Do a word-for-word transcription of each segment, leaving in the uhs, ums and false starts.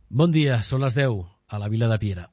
Bon dia, són les deu, a la vila de Piera.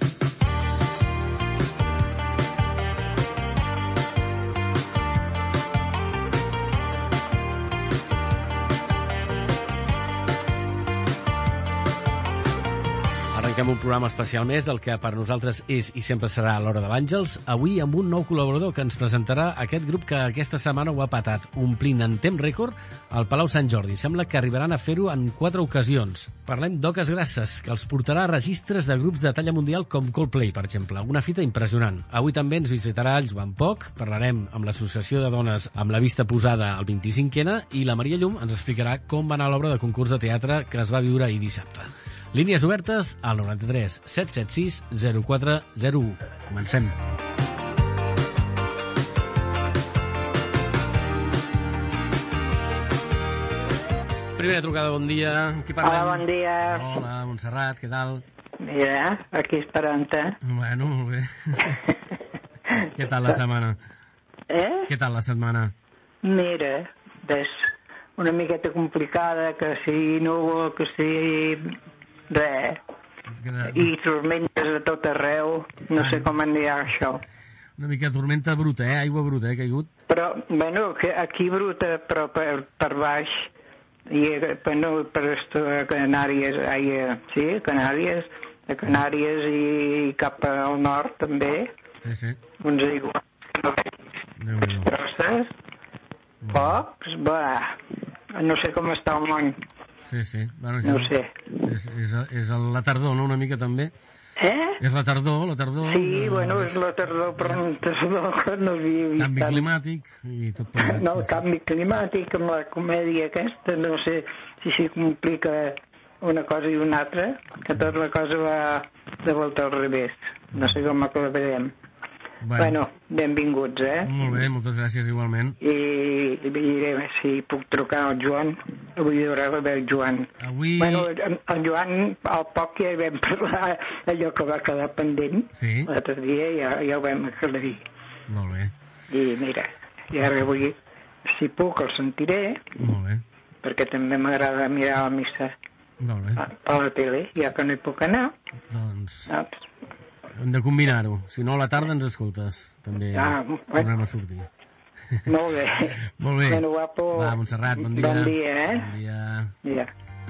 Arrenquem un programa especial més del que per nosaltres és i sempre serà l'Hora de l'Àngels, avui amb un nou col·laborador que ens presentarà aquest grup que aquesta setmana ho ha patat, omplint en temps rècord al Palau Sant Jordi. Sembla que arribaran a fer-ho en quatre ocasions. Parlem d'Oques Grasses, que els portarà a registres de grups de talla mundial com Coldplay, per exemple. Una fita impressionant. Avui també ens visitarà el Joan Poch, parlarem amb l'Associació de Dones amb la vista posada al vint-i-cinc ena i la Maria Llum ens explicarà com va anar l'obra de concurs de teatre que es va viure ahir dissabte. Línies obertes al noranta-tres set set sis zero quatre zero u. Comencem. Primera trucada, bon dia. Qui parlem? Hola, bon dia. Hola, Montserrat, què tal? Mira, aquí esperant-te. Bueno, molt bé. Què tal la setmana? Eh? Què tal la setmana? Mira, ves, una miqueta complicada, que si núvol, que si... res. I tormentes a tot arreu. No sé com en dirà això. Una mica tormenta bruta, eh? Aigua bruta, eh? Caigut. Però, bueno, que aquí bruta, però per, per baix. I, bueno, per esto a Canàries, ai, sí, Canàries, a Canàries i cap al nord, també. Sí, sí. Uns aigües grosses, pocs, va. No sé com està el món. Sí, sí. Bueno, no ho sé. És, és, és la tardor, no?, una mica també. Eh? És la tardor, la tardor. Sí, eh, bueno, és la tardor, però no, que no havia vist. Canvi tant. Climàtic i tot plegat. No, sí, canvi sí. climàtic amb la comèdia aquesta, no sé si s'hi complica una cosa i una altra, que tota la cosa va de volta al revés. No sé com acabarem. Bueno, bueno, benvinguts, eh? Molt bé, moltes gràcies igualment. I, i diré si puc trucar al Joan. Avui hi haurà el Joan. Avui... Bueno, el Joan, al poc ja hi vam parlar allò que va quedar pendent. Sí. L'altre dia ja, ja ho vam aclarir. Molt bé. I mira, i ara avui, si puc, el sentiré. Molt bé. Perquè també m'agrada mirar la missa Molt bé. a, a la tele, ja que no hi puc anar. Doncs... Doncs... hem de combinar-ho. Si no, a la tarda ens escoltes. També ah, tornem a sortir. Molt bé. Molt bé. Bueno, guapo. Va, Montserrat, bon dia. Bon dia, eh? Bon dia. Ja.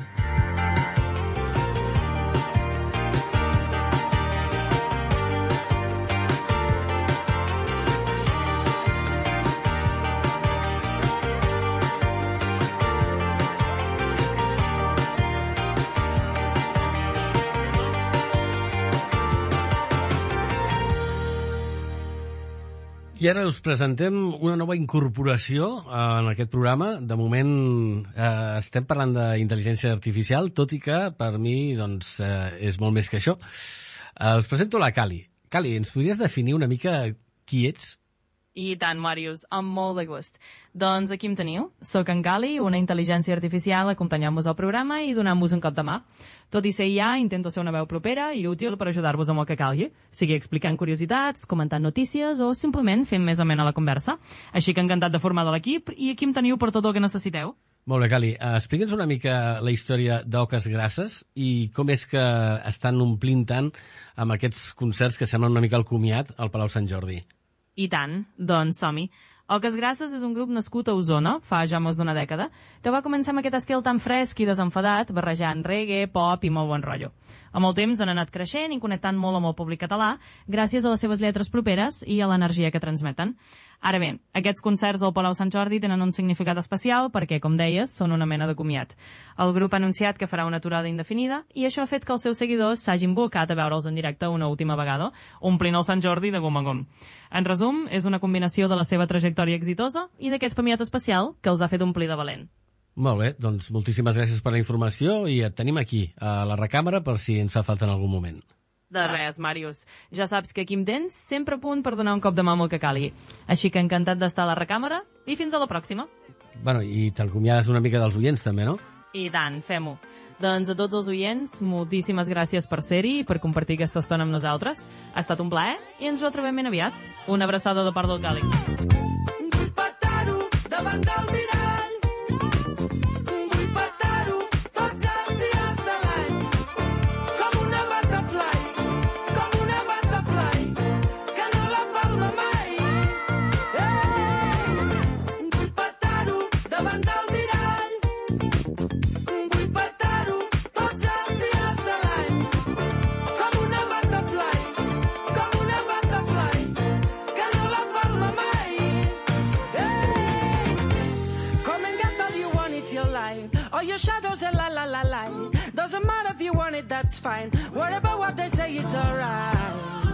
I ara us presentem una nova incorporació en aquest programa. De moment eh, estem parlant d'intel·ligència artificial, tot i que per mi doncs, eh, és molt més que això. Eh, us presento la Cali. Cali, ens podries definir una mica qui ets? I tant, Màrius, amb molt de gust. Doncs aquí em teniu. Soc en Cali, una intel·ligència artificial acompanyant-vos al programa i donant-vos un cop de mà. Tot i ser I A, intento ser una veu propera i útil per ajudar-vos amb el que calgui, sigui explicant curiositats, comentant notícies o simplement fent més amena la conversa. Així que encantat de formar de l'equip i aquí em teniu per tot el que necessiteu. Molt bé, Cali. Uh, explica'ns una mica la història d'Oques Grasses i com és que estan omplint tant amb aquests concerts que semblen una mica el comiat al Palau Sant Jordi. I tant, doncs som-hi. Oques Grasses és un grup nascut a Osona, fa ja més d'una dècada, que va començar amb aquest estil tan fresc i desenfadat, barrejant reggae, pop i molt bon rotllo. Amb el temps han anat creixent i connectant molt amb el públic català, gràcies a les seves lletres properes i a l'energia que transmeten. Ara bé, aquests concerts al Palau Sant Jordi tenen un significat especial perquè, com deies, són una mena de comiat. El grup ha anunciat que farà una aturada indefinida i això ha fet que els seus seguidors s'hagin volcat a veure'ls en directe una última vegada, omplint el Sant Jordi de gom a gom. En resum, és una combinació de la seva trajectòria exitosa i d'aquest premiat especial que els ha fet omplir de valent. Molt bé, doncs moltíssimes gràcies per la informació i et tenim aquí, a la recàmera, per si ens fa falta en algun moment. De res, Màrius. Ja saps que aquí em tens sempre a punt per donar un cop de mà amb el que calgui. Així que encantat d'estar a la recàmera i fins a la pròxima. Bueno, i t'acomiades una mica dels oients també, no? I tant, fem-ho. Doncs a tots els oients, moltíssimes gràcies per ser-hi i per compartir aquesta estona amb nosaltres. Ha estat un plaer i ens retrobem ben aviat. Una abraçada de part del Càlix. Vull petar-ho davant del mirall. Vull petar-ho tots els dies de l'any. if you want it, that's fine. Worry about what they say, it's alright.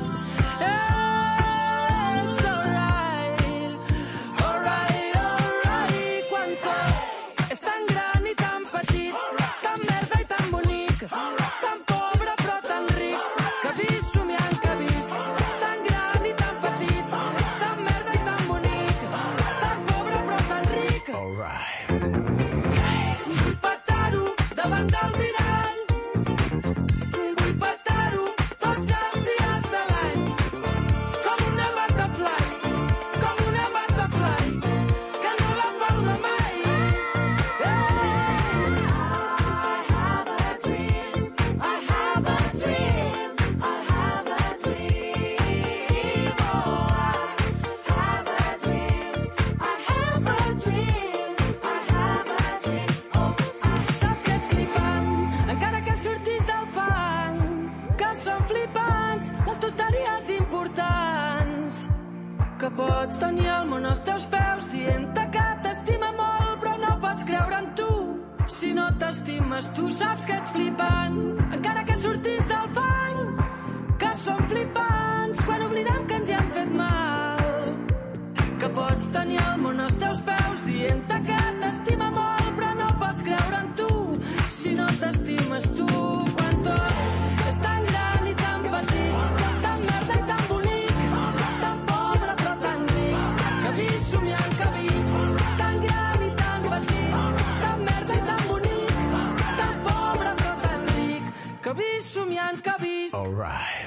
Yeah, it's alright. Alright, alright. Quan tot és tan gran i tan petit, tan merda i tan bonic, tan pobre però tan ric, que vis somiant que vis, tan gran i tan petit, tan merda i tan bonic, tan pobre però tan ric. Alright. Vull petar-ho davant del mirall, vull petar-ho tots els dies de l'any, com una butterfly, com una butterfly, que no la palma mai. I have a dream, I have a dream, I have a dream, oh, I have a dream, I have a dream, I have a dream, oh, saps que ets flipant, encara que surtis del fang, que són flipants les tonteries importants, que pots tenir el món als teus peus dient-te que t'estima molt però no pots creure en tu si no t'estimes tu. Saps que ets flipant encara que surtis del fang, que són flipants quan oblidem que ens hi han fet mal, que pots tenir el món als teus peus dient-te que t'estima molt però no pots creure en tu si no t'estimes tu. Quan tot és tan gran i tan petit, tan merda i tan bonic, tan pobre però tan ric, que vis somiant que vis, tan gran i tan petit, tan merda i tan bonic, tan pobre però tan ric, que vis somiant que vis. Alright.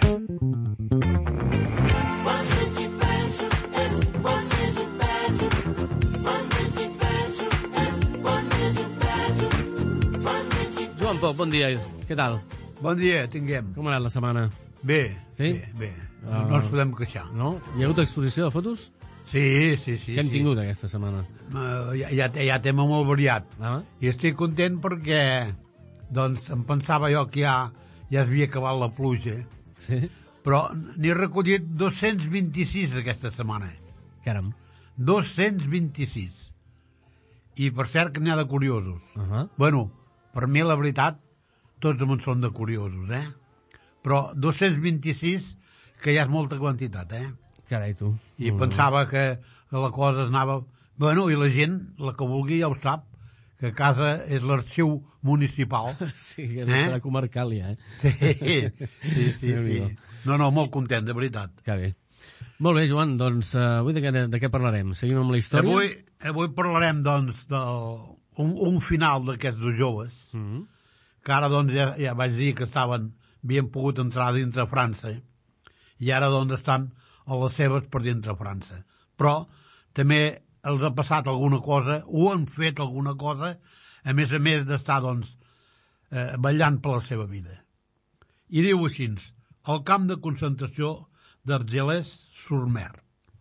Quan veig i penso és quan més ho penso, quan veig i penso és quan més ho penso, quan veig i Joan Poc, bon dia. Què tal? Bon dia, tinguem. Com ha anat la setmana? Bé, Sí? bé, bé. Ah. No ens podem queixar. No? Hi ha hagut exposició de fotos? Sí, sí, sí. Què hem sí. tingut aquesta setmana? Uh, hi, ha, hi ha tema molt variat. Ah? I estic content perquè, doncs, em pensava jo que ja, ja es havia acabat la pluja, Sí? però n'he recollit dos-cents vint-i-sis aquesta setmana. Caram. dos-cents vint-i-sis. I per cert que n'hi ha de curiosos. Uh -huh. Bueno, per mi la veritat, tots en són de curiosos, eh? Però dos-cents vint-i-sis, que ja és molta quantitat, eh? Carai, tu. I Mm. pensava que, que la cosa es anava... Bueno, i la gent, la que vulgui ja ho sap, que a casa és l'arxiu municipal. Sí, que Eh? serà comarcal ja, eh? Sí, sí, sí, sí. Déu-n'hi-do. No, no, molt content, de veritat. Que bé. Molt bé, Joan, doncs uh, avui de què, de què parlarem? Seguim amb la història? Avui, avui parlarem, doncs, d'un un final d'aquests dos joves, Mm -hmm. que ara, doncs, ja, ja vaig dir que estaven, havien pogut entrar dintre França, i ara, doncs, estan a les seves per dintre França. Però també els ha passat alguna cosa, o han fet alguna cosa, a més a més d'estar, doncs, eh, ballant per la seva vida. I diu així: el camp de concentració d'Argelès-sur-Mer.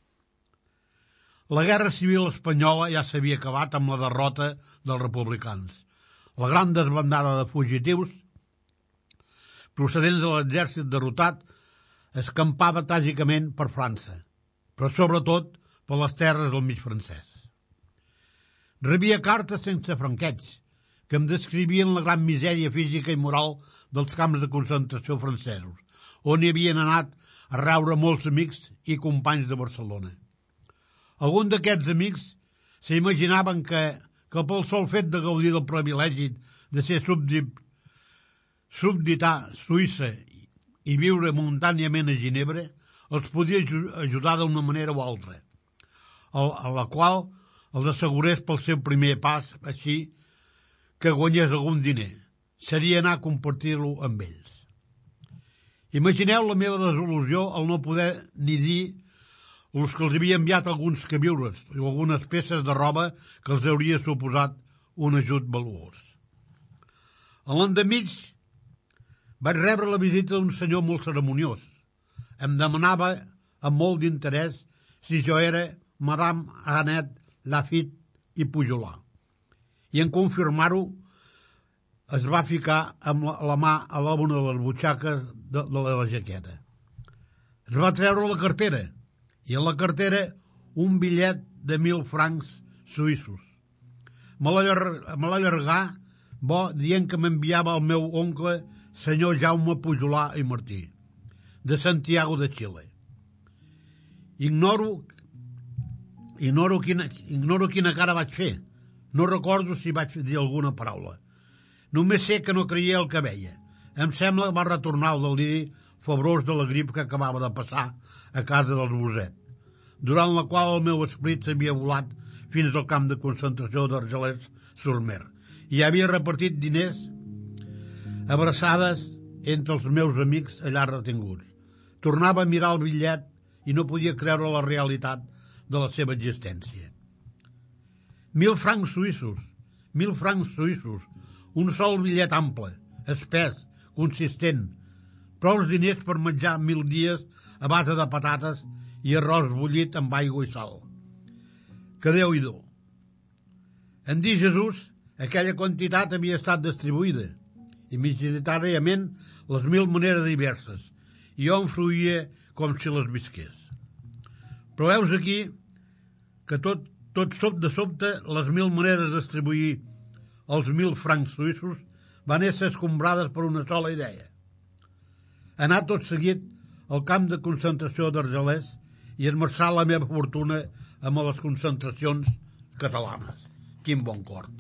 La guerra civil espanyola ja s'havia acabat amb la derrota dels republicans. La gran desbandada de fugitius procedents de l'exèrcit derrotat escampava tràgicament per França, però sobretot per les terres del mig francès. Rebia cartes sense franqueig, que em descrivien la gran misèria física i moral dels camps de concentració francesos, on hi havien anat a raure molts amics i companys de Barcelona. Alguns d'aquests amics s'imaginaven que, que pel sol fet de gaudir del privilegi de ser súbdit, súbdita Suïssa i viure momentàniament a Ginebra, els podia ajudar d'una manera o altra, a la qual els assegurés pel seu primer pas, així que guanyés algun diner. Seria anar a compartir-lo amb ells. Imagineu la meva desil·lusió al no poder ni dir els que els havia enviat alguns queviures o algunes peces de roba que els hauria suposat un ajut valuós. A l'endemig vaig rebre la visita d'un senyor molt ceremoniós. Em demanava amb molt d'interès si jo era Madame Annette Lafitte i Pujolar. I en confirmar-ho es va ficar amb la, la mà a l'una de les butxaques de, de la jaqueta. Es va treure la cartera i a la cartera un bitllet de mil francs suïssos. Me l'allargà bo dient que m'enviava el meu oncle senyor Jaume Pujolà i Martí, de Santiago de Xile. Ignoro, ignoro, quina, ignoro quina cara vaig fer. No recordo si vaig dir alguna paraula. Només sé que no creia el que veia. Em sembla que va retornar el deliri febrós de la grip que acabava de passar a casa dels Boset, durant la qual el meu esperit s'havia volat fins al camp de concentració d'Argelès-sur-Mer i havia repartit diners, abraçades entre els meus amics allà retinguts. Tornava a mirar el bitllet i no podia creure la realitat de la seva existència. Mil francs suïssos, mil francs suïssos, un sol bitllet ample, espès, consistent, prous diners per menjar mil dies a base de patates i arròs bullit amb aigua i sal. Que Déu-hi-do. En dir Jesús, aquella quantitat havia estat distribuïda, imaginitàriament les mil maneres diverses, i jo em fruïa com si les visqués. Però veus aquí que tot, tot sop de sobte les mil maneres de distribuir els mil francs suïssos van ésser escombrades per una sola idea. Anar tot seguit al camp de concentració d'Argelès i esmerçar la meva fortuna amb les concentracions catalanes. Quin bon cort.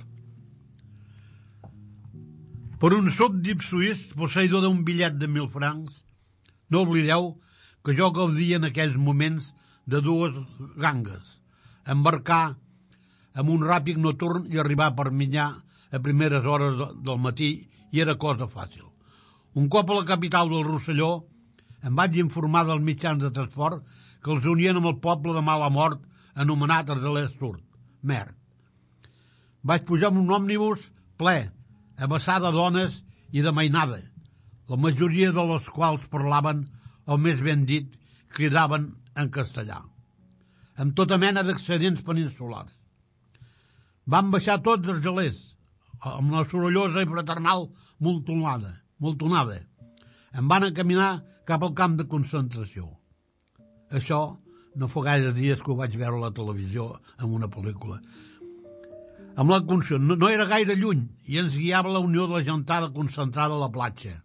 Per un súbdit suís, posseïdor d'un bitllet de mil francs, no oblideu que jo gaudia en aquells moments de dues gangues, embarcar amb un ràpid nocturn i arribar a Perpinyà a primeres hores del matí i era cosa fàcil. Un cop a la capital del Rosselló em vaig informar dels mitjans de transport que els unien amb el poble de mala mort anomenat Argelès-sur-Mer. Vaig pujar amb un òmnibus ple, a vessar de dones i de mainada, la majoria de les quals parlaven, o més ben dit, cridaven en castellà, amb tota mena d'accedents peninsulars. Vam baixar tots d'Argelès, amb la sorollosa i fraternal multonada, multonada. Em van encaminar cap al camp de concentració. Això no fa gaire dies que ho vaig veure a la televisió en una pel·lícula. Amb la Conció no, no era gaire lluny i ens guiava la unió de la gentada concentrada a la platja.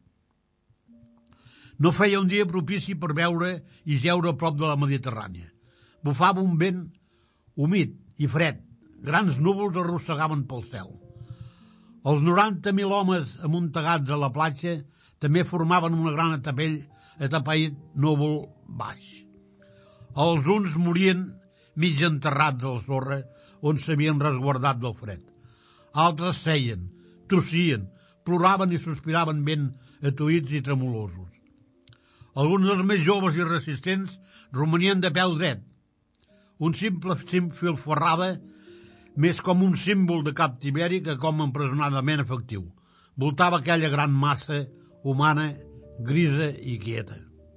No feia un dia propici per veure i jeure a prop de la Mediterrània. Bufava un vent humit i fred. Grans núvols arrossegaven pel cel. Els noranta mil homes amuntegats a la platja també formaven una gran atapell atapeït núvol baix. Els uns morien mig enterrats a la sorra on s'havien resguardat del fred. Altres seien, tossien, ploraven i sospiraven ben atuïts i tremolosos. Alguns dels més joves i resistents romanien de peu dret. Un simple filferrada més com un símbol de captiveri que com empresonadament efectiu. Voltava aquella gran massa humana, grisa i quieta.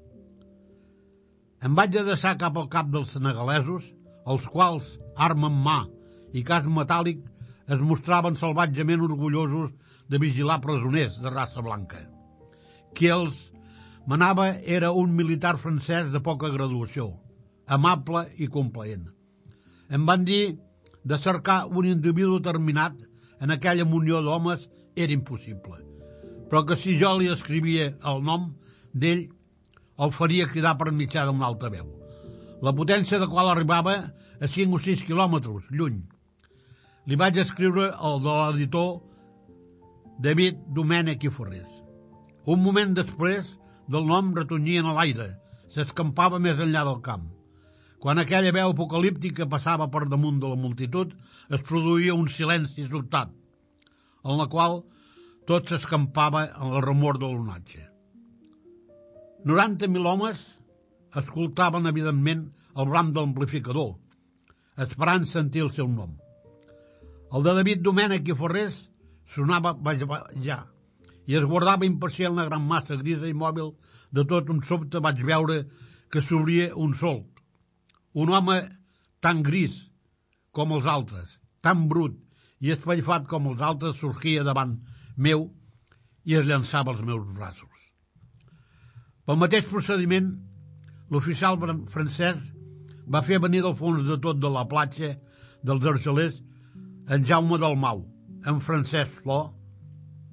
Em vaig adreçar cap al cap dels senegalesos, els quals, arma en mà i casc metàl·lic, es mostraven salvatgement orgullosos de vigilar presoners de raça blanca. Qui els manava era un militar francès de poca graduació, amable i complaent. Em van dir de cercar un individu determinat en aquella munió d'homes era impossible, però que si jo li escrivia el nom d'ell, el faria cridar per mitjà d'una altra veu, la potència de qual arribava a cinc o sis quilòmetres lluny. Li vaig escriure el de l'editor David Domènech i Ferrés. Un moment després, del nom retonyien a l'aire, s'escampava més enllà del camp. Quan aquella veu apocalíptica passava per damunt de la multitud, es produïa un silenci sobtat, en la qual tot s'escampava en el remor de l'onatge. Noranta mil homes escoltaven, evidentment, el bram de l'amplificador, esperant sentir el seu nom. El de David Domènech i Ferrés sonava ja, i es guardava impacient la gran massa grisa i mòbil. De tot un sobte vaig veure que s'obria un solc. Un home tan gris com els altres, tan brut i espaifat com els altres, sorgia davant meu i es llançava als meus braços. Pel mateix procediment, l'oficial francès va fer venir del fons de tot de la platja dels Argelers en Jaume Dalmau, en Francesc Flor,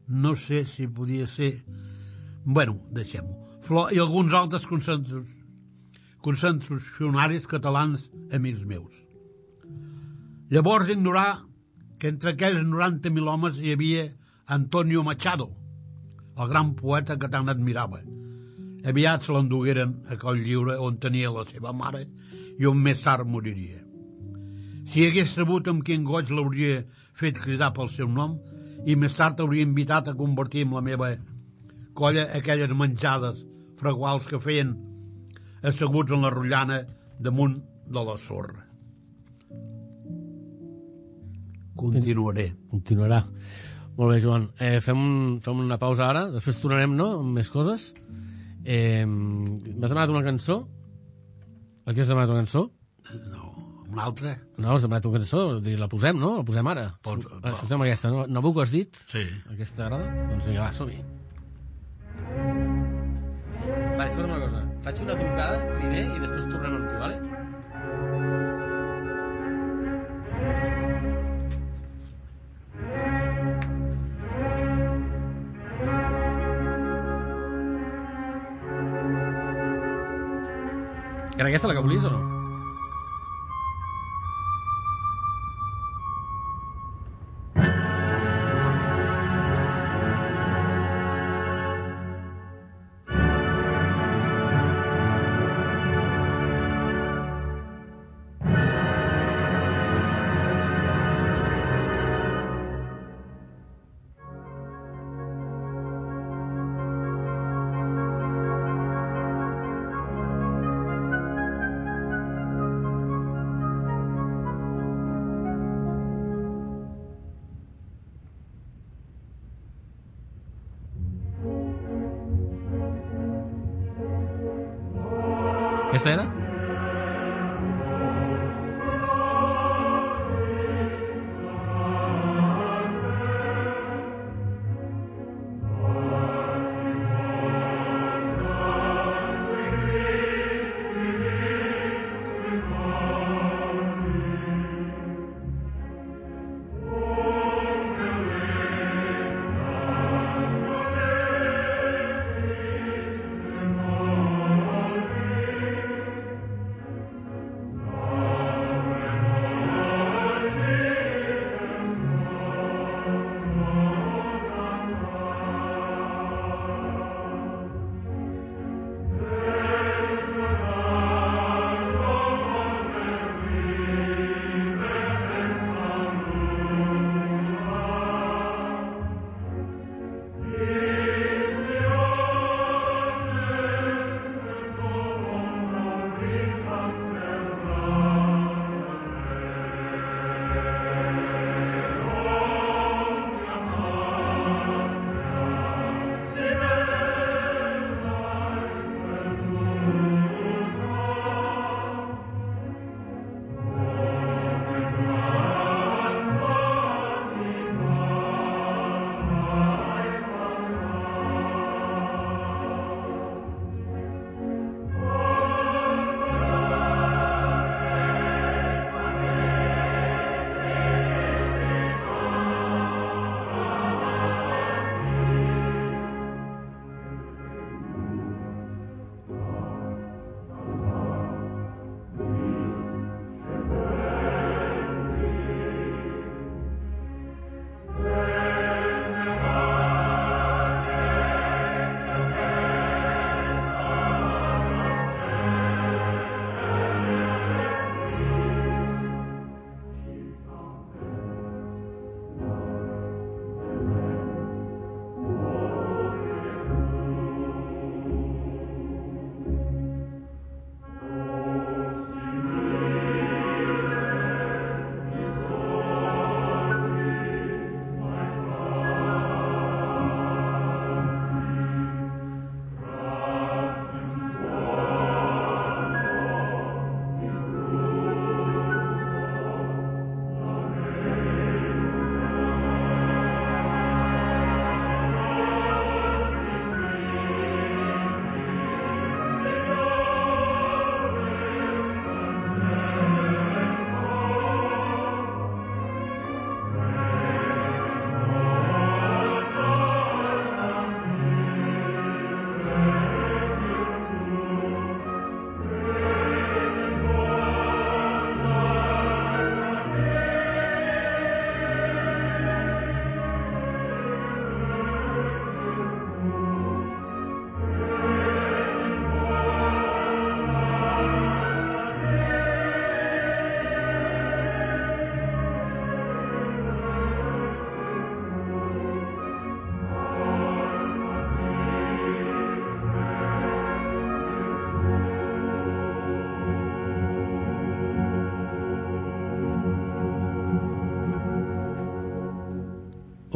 no sé si podia ser... Bueno, deixem-ho. Flor i alguns altres concentracions, concentracionaris catalans amics meus. Llavors ignorar que entre aquells noranta mil homes hi havia Antonio Machado, el gran poeta que tant admirava. Aviat se l'endugueren a Coll Lliure, on tenia la seva mare i on més tard moriria. Si hagués sabut amb quin goig l'hauria fet cridar pel seu nom i més tard hauria invitat a convertir en la meva colla aquelles menjades freguals que feien asseguts en la rotllana damunt de la sorra. Continuaré. Continuarà. Molt bé, Joan. Eh, fem, un, fem una pausa ara, després tornarem, no?, amb més coses. Eh, M'has demanat una cançó? Aquí has demanat una cançó? No, una altra? No, has demanat una cançó, la posem, no? La posem ara. Pots, Ah, escoltem aquesta, no? Nabucco has dit? Sí. Aquesta agrada? Doncs vinga, va, som-hi. Vale, escolta'm una cosa. Faig una trucada primer i després tornem amb tu, vale? Era aquesta la que volies o no? Aquesta era?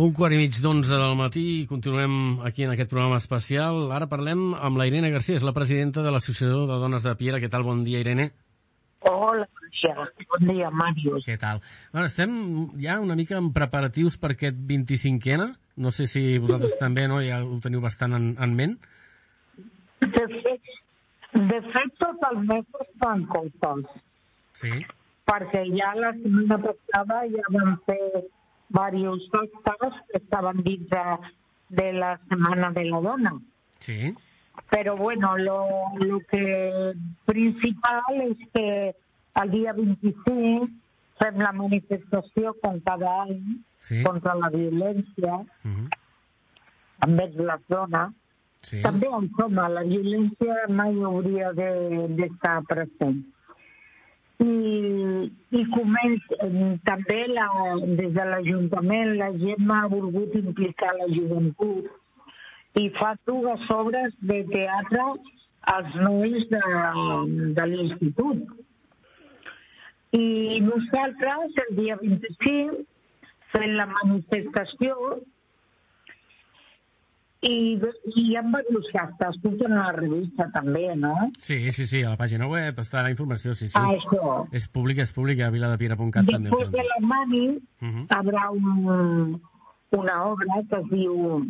Un quart i mig d'onze del matí i continuem aquí en aquest programa especial. Ara parlem amb la Irene Garcia, és la presidenta de l'Associació de Dones de Piera. Què tal? Bon dia, Irene. Hola, ja. Bon dia, Màrius. Què tal? Bueno, estem ja una mica en preparatius per aquest vint-i-cinquena. No sé si vosaltres també, no? Ja ho teniu bastant en, en ment. De fet, de fet, tot el mes estan contents. Sí. Perquè ja la setmana passada ja vam fer diversos actes que estaven dins de, de la Setmana de la Dona. Sí. Pero bueno, lo, lo que principal es que el dia vint-i-cinc fem la manifestació com cada any Sí. contra la violència Uh-huh. envers les dones. Sí. També en home, la violència mai hauria de- d'estar present. I, i comença, eh, també la, des de l'Ajuntament la gent ha volgut implicar la joventut i fa dues obres de teatre als nois de, de l'institut. I nosaltres, el dia vint-i-cinc, fent la manifestació i, i hi ha diversos actes, surten a la revista també, no? Sí, sí, sí, a la pàgina web està la informació, sí, sí. Ah, això. És pública, és pública, a viladepiera punt cat també. Después de la mani Uh-huh. habrá un, una obra que es diu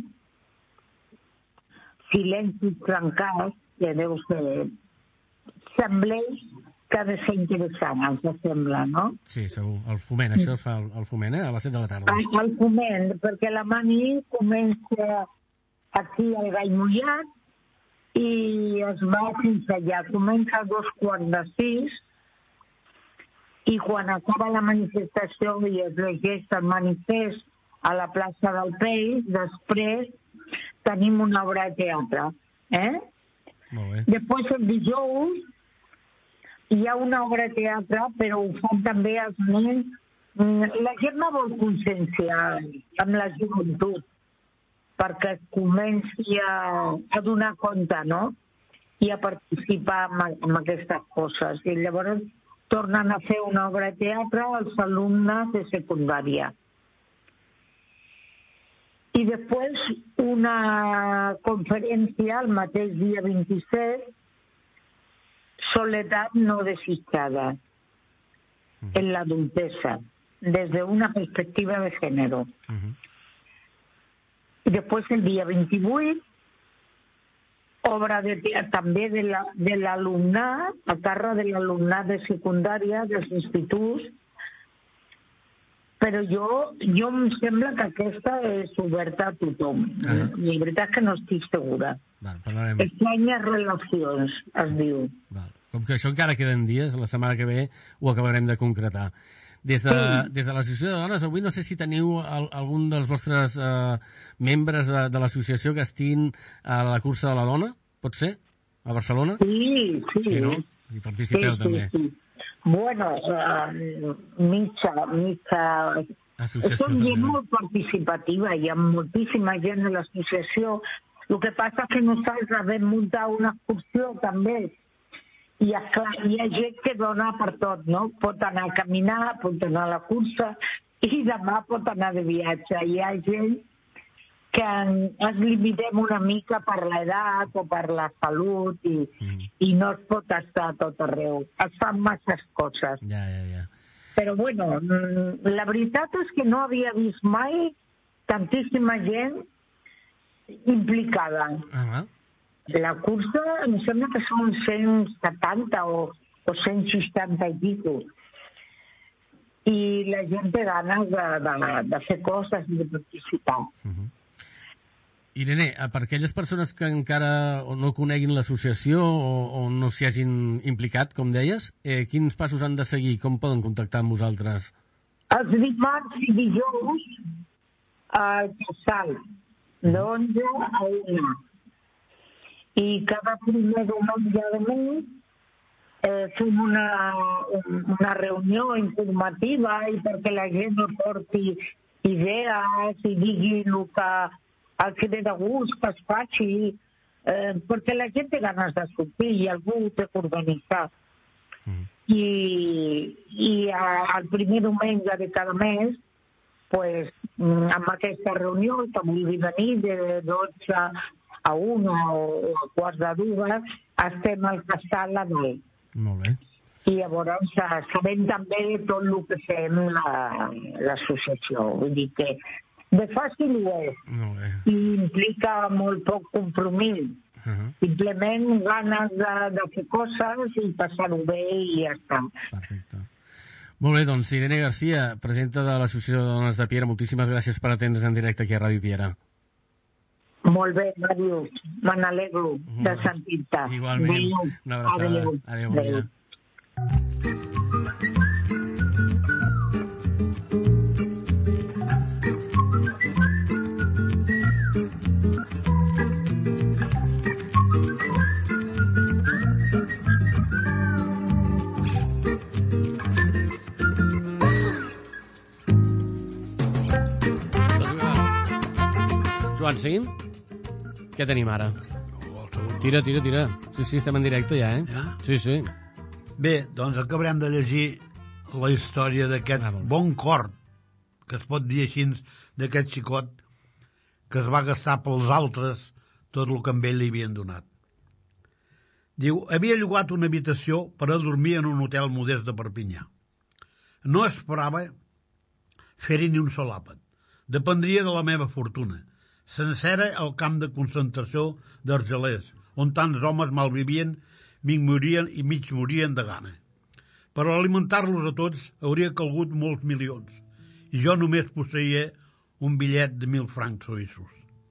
Silencis trencats, que deu ser... Sembleix que ha de ser interessant, ens sembla, no? Sí, segur. El foment, això es fa el, el foment, eh? A les set de la tarda. El, el foment, perquè la mani comença aquí al Gall Mullat i es va fins allà. Comença a dos quarts de sis i quan acaba la manifestació i es llegeix el manifest a la plaça del Peix, després tenim una obra de teatre. Eh? Molt bé. Després el dijous hi ha una obra de teatre, però ho fan també els nens. Mm, La gent no vol conscienciar amb la joventut perquè es comenci a, a donar compte, no? I a participar en, en aquestes coses. I llavors tornen a fer una obra de teatre als alumnes de secundària. I després una conferència el mateix dia vint-i-set, Soledad no desitjada en la adultesa, desde una perspectiva de género. Uh-huh. Y después el día veintivuit, obra de teatre també de la, de l'alumnat, a càrrec de l'alumnat de secundària, dels instituts, però jo, jo em sembla que aquesta és oberta a tothom. Ah. La veritat és que no estic segura. Val, parlarem. Estranyes relacions, es diu. Val. Com que això encara queden dies, la setmana que ve ho acabarem de concretar. Des de, Sí. des de l'Associació de Dones, avui no sé si teniu el, algun dels vostres eh, membres de, de l'associació que estiguin a la cursa de la dona, pot ser? A Barcelona? Sí, sí. Sí, no? Hi participeu també. sí. Bueno, uh, mitja, mitja... Associació És una gent també. molt participativa, hi ha moltíssima gent a l'associació. El que passa és que nosaltres vam muntar una excursió també. I esclar, hi ha gent que dona per tot, no? Pot anar a caminar, pot anar a la cursa i demà pot anar de viatge. Hi ha gent que ens limitem una mica per l'edat o per la salut i, Mm. i no es pot estar a tot arreu. Es fan masses coses. Ja, ja, ja. Però bueno, mm, la veritat és que no havia vist mai tantíssima gent implicada. Ah, La cursa em sembla que són cent setanta o, o cent seixanta i pico. I la gent té ganes de, de, de fer coses i de participar. uh-huh. Irene, eh, per aquelles persones que encara o no coneguin l'associació o, o no s'hi hagin implicat, com deies, eh, quins passos han de seguir? Com poden contactar amb vosaltres? Els dimarts i dijous al Casal, d'onze a una. I cada primer diumenge de mes eh, fem una, una reunió informativa i perquè la gent aporti idees i digui el que el que ve de gust que es faci, eh, perquè la gent té ganes de sortir i algú té que organitzar. Mm. I, i a, el primer diumenge de cada mes pues, amb aquesta reunió, que vulgui venir de dotze a una o a quarts de dues, estem al casal a dalt. Molt bé. I llavors sabem també tot el que fem la- l'associació. Vull dir que de fàcil ho és. Molt bé. I implica molt poc compromís. Uh -huh. Simplement ganes de, de fer coses i passar-ho bé i ja està. Perfecte. Molt bé, doncs Irene Garcia, presidenta de l'Associació de Dones de Piera, moltíssimes gràcies per atendre's en directe aquí a Ràdio Piera. Molt bé, Màrius. Me n'alegro de sentir-te. Igualment. Adéu. Una abraçada. Adéu. Adéu, bon dia. Joan, sí? Què tenim ara? Tira, tira, tira. Sí, sí, estem en directe ja, eh? Ja? Sí, sí. Bé, doncs acabarem de llegir la història d'aquest Ah, molt bé. bon cor, que es pot dir així, d'aquest xicot que es va gastar pels altres tot el que amb ell li havien donat. Diu, havia llogat una habitació per a dormir en un hotel modest de Perpinyà. No esperava fer-hi ni un sol àpat. Dependria de la meva fortuna. Sencera al camp de concentració d'Argelers, on tants homes malvivien, mig morien i mig morien de gana. Per alimentar-los a tots hauria calgut molts milions, i jo només posseïa un bitllet de mil francs suïssos.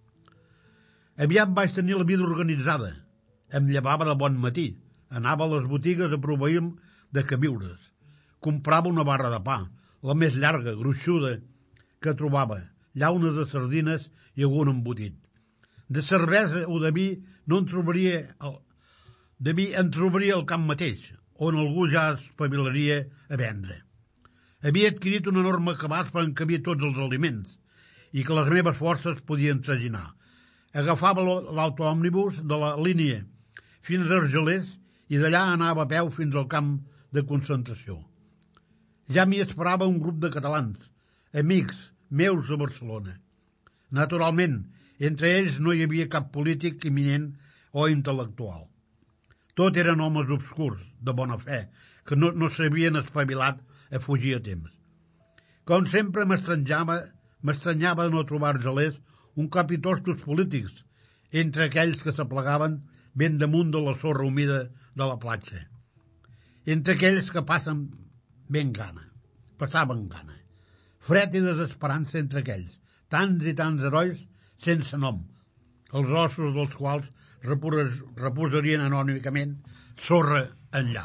Aviat vaig tenir la vida organitzada. Em llevava de bon matí, anava a les botigues a proveir-me de queviures. Comprava una barra de pa, la més llarga, gruixuda, que trobava, llaunes de sardines i algun embotit. De cervesa o de vi no en trobaria el, de vi en trobaria al camp mateix, on algú ja espavilaria a vendre. Havia adquirit un enorme cabàs per encabir tots els aliments i que les meves forces podien traginar. Agafava l'autoòmnibus de la línia fins a Argelers i d'allà anava a peu fins al camp de concentració. Ja m'hi esperava un grup de catalans, amics meus a Barcelona. Naturalment, entre ells no hi havia cap polític eminent o intel·lectual. Tot eren homes obscurs, de bona fe, que no, no s'havien espavilat a fugir a temps. Com sempre m'estranyava m'estranyava de no trobar Argelers un cop i tostos polítics, entre aquells que s'aplegaven ben damunt de la sorra humida de la platja. Entre aquells que passen ben gana, passaven gana. Fred i desesperança entre aquells, tants i tants herois sense nom, els ossos dels quals reposarien anònimament sorra enllà.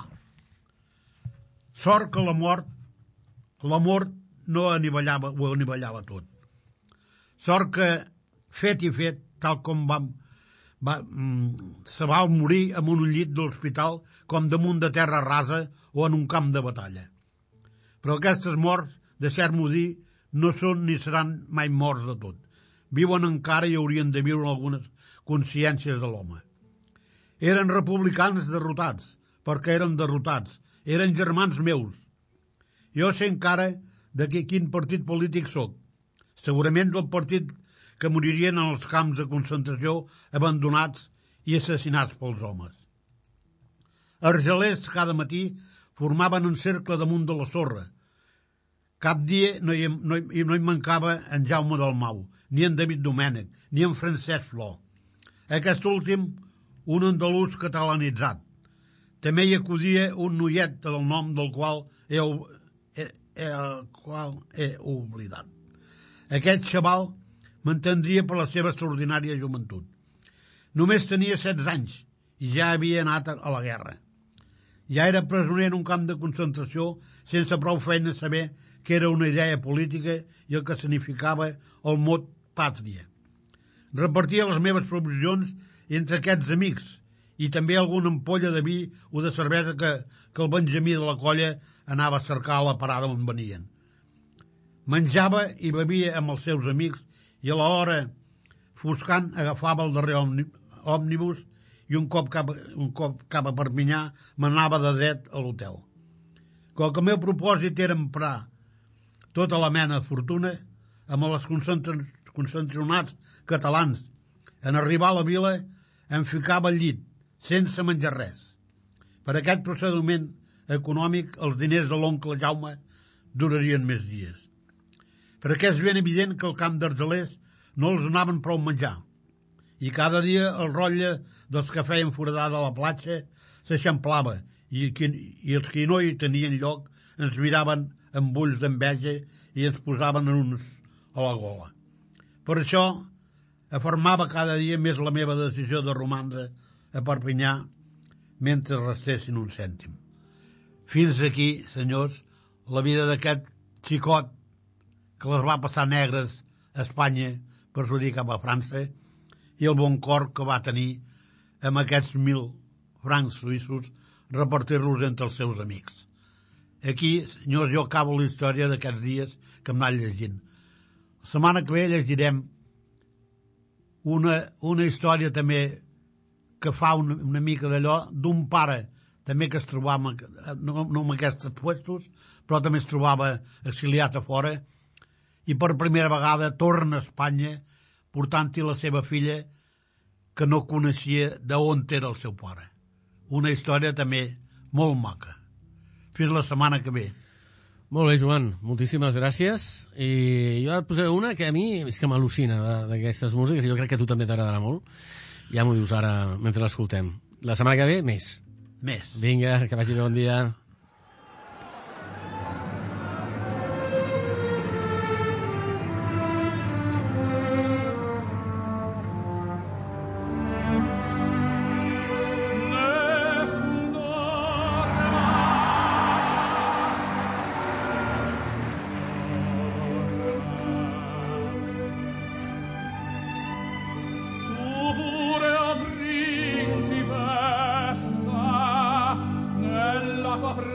Sort que la mort, la mort no anivellava, ho anivellava tot. Sort que, fet i fet, tal com vam, va, mm, se va morir en un llit de l'hospital com damunt de terra rasa o en un camp de batalla. Però aquestes morts, deixar-m'ho dir, no són ni seran mai morts de tot. Viuen encara i haurien de viure algunes consciències de l'home. Eren republicans derrotats, perquè eren derrotats. Eren germans meus. Jo sé encara de quin partit polític sóc. Segurament del partit que moririen en els camps de concentració abandonats i assassinats pels homes. Argelers cada matí formaven un cercle damunt de la sorra. Cap dia no hi, no, hi, no hi mancava en Jaume Dalmau, ni en David Domènech, ni en Francesc Flor. Aquest últim, un andalús catalanitzat. També hi acudia un noiet del nom del qual he, he, he, el qual he oblidat. Aquest xaval m'entendria per la seva extraordinària joventut. Només tenia setze anys i ja havia anat a la guerra. Ja era presoner en un camp de concentració sense prou feina saber que era una idea política i el que significava el mot pàtria. Repartia les meves provisions entre aquests amics i també alguna ampolla de vi o de cervesa que, que el Benjamí de la colla anava a cercar a la parada on venien. Menjava i bevia amb els seus amics i a l'hora foscant agafava el darrer òmnibus i un cop cap, un cop cap a Perpinyà m'anava de dret a l'hotel. Com que el meu propòsit era emprar tota la mena de fortuna, amb els concentrats catalans. En arribar a la vila em ficava al llit, sense menjar res. Per aquest procediment econòmic, els diners de l'oncle Jaume durarien més dies. Perquè és ben evident que al camp d'Argelers no els donaven prou menjar. I cada dia el rotlle dels que feien foradada a la platja s'eixamplava i, i els que no hi tenien lloc ens miraven amb ulls d'enveja i ens posaven en uns a la gola. Per això afermava cada dia més la meva decisió de romandre a Perpinyà mentre restessin un cèntim. Fins aquí, senyors, la vida d'aquest xicot que les va passar negres a Espanya per sortir cap a França i el bon cor que va tenir amb aquests mil francs suïssos repartir-los entre els seus amics. Aquí, senyors, jo acabo la història d'aquests dies que em anat llegint. La setmana que ve llegirem una, una història també que fa una, una mica d'allò d'un pare també que es trobava no, no en aquests puestos, però també es trobava exiliat a fora i per primera vegada torna a Espanya portant-hi la seva filla que no coneixia d'on era el seu pare. Una història també molt maca. Fins la setmana que ve. Molt bé, Joan, moltíssimes gràcies. I jo ara et posaré una que a mi és que m'al·lucina d'aquestes músiques i jo crec que a tu també t'agradarà molt. Ja m'ho dius ara mentre l'escoltem. La setmana que ve, més. Més. Vinga, que vagi bé, bon dia. Principessa nella tua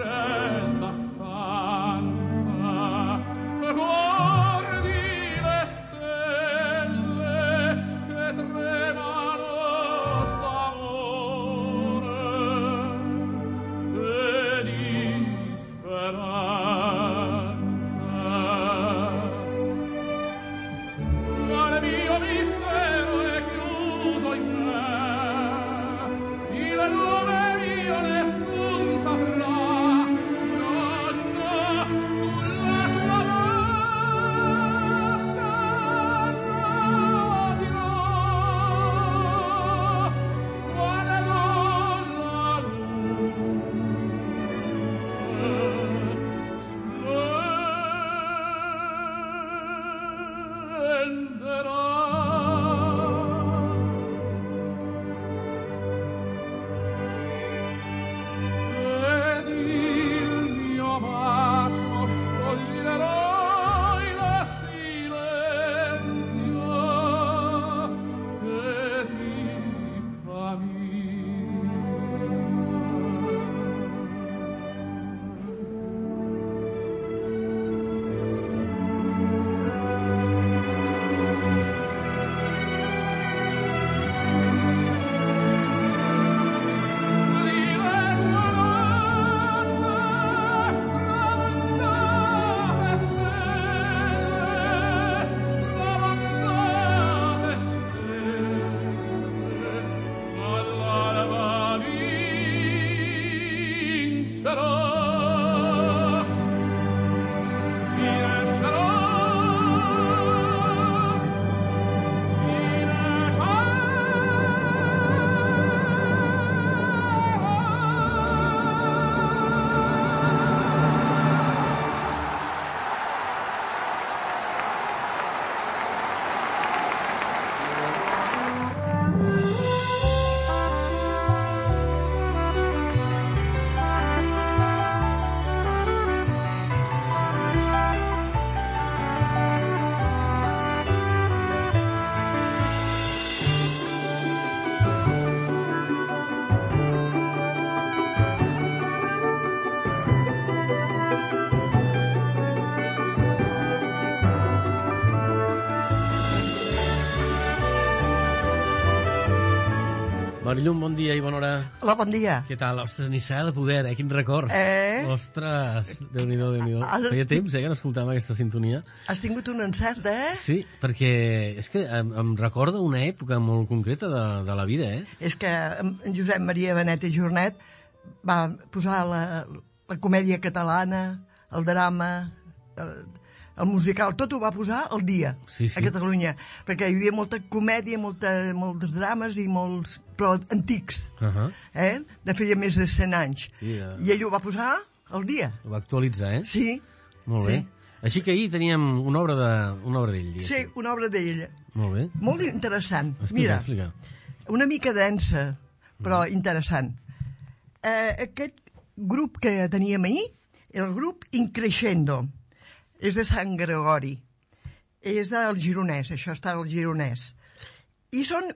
Marilum, bon dia i bona hora. Hola, bon dia. Què tal? Ostres, Nissaga de poder, eh? Quin record. Eh? Ostres, Déu-n'hi-do, Déu-n'hi-do. Has Feia esti- temps, eh, que no escoltàvem aquesta sintonia. Has tingut un encert, eh? Sí, perquè és que em, em recorda una època molt concreta de, de la vida, eh? És que en Josep Maria Benet i Jornet va posar la, la comèdia catalana, el drama, el, el musical, tot ho va posar al dia Sí, sí. a Catalunya, perquè hi havia molta comèdia, molta, molts drames i molts, però antics, Uh -huh. eh? De feia més de cent anys. Sí, eh. I ell ho va posar al dia. Ho va actualitzar, eh? Sí, Molt bé. sí. Així que ahir teníem una obra de una obra d'ell, sí, una obra d'ella. Molt bé. Molt interessant. Explica, Mira, explica. una mica densa, però interessant. Eh, aquest grup que teníem ahir, el grup Increscendo, és de Sant Gregori, és del Gironès, això està al Gironès. I són